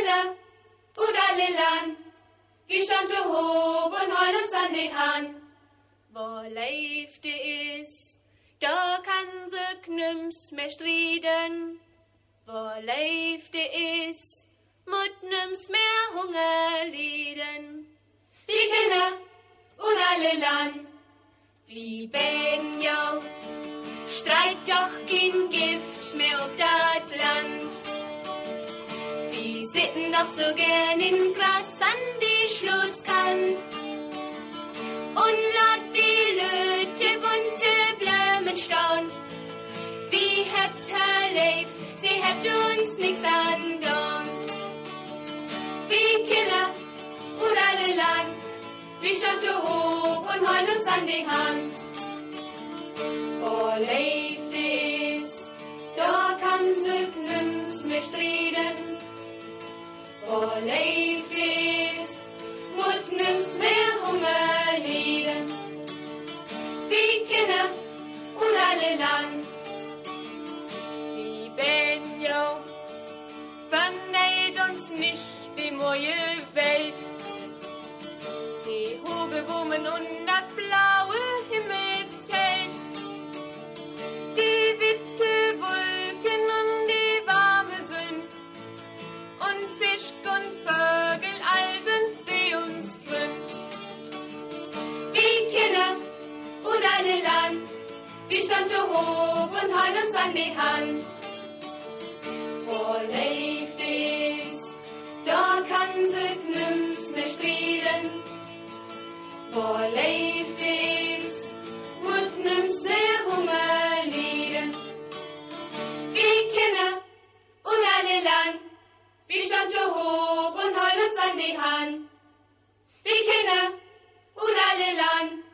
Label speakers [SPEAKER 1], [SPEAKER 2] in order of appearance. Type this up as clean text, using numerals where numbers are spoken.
[SPEAKER 1] Kinder und alle Land, wir standen hoch und heul uns an die Hand. Wo leifte is, da kann se knüms mehr striden. Wo leifte is, mut nimm's mehr Hunger lieden. Wie Kinder und alle Land, wie beten jau, streit doch kein Gift mehr ob dat Land. Wir sitten doch so gern in Gras an die Schlutzkant und lat die Lütje bunte Blumen staun. Wie habt ihr lebt, sie habt uns nix andauern. Wie Kinder und alle Land, wir standen hoch und heul uns an die Hand. Wo lebt es, da kann sich nichts mehr striden. Wo lebt es, mut nimm's mehr Hunger lieden. Wie Kinder und alle Land, wie Benjo, verneid uns nicht die neue Welt. Die hohe Blumen und das blaue Himmelszelt. Die witte Wolken und die warme Sünd. Und Fisch und Vögel all sind sie uns fremd. Wie Kinder und alle Land, wir standen hoch und heul uns an die Hand. Wo lebt es, da kann sich nichts mehr striden. Wo lebt es, mut nimm's mehr Hunger lieden. Wie Kinder und alle Land, wir standen hoch und heul uns an die Hand. Wie Kinder und alle Land,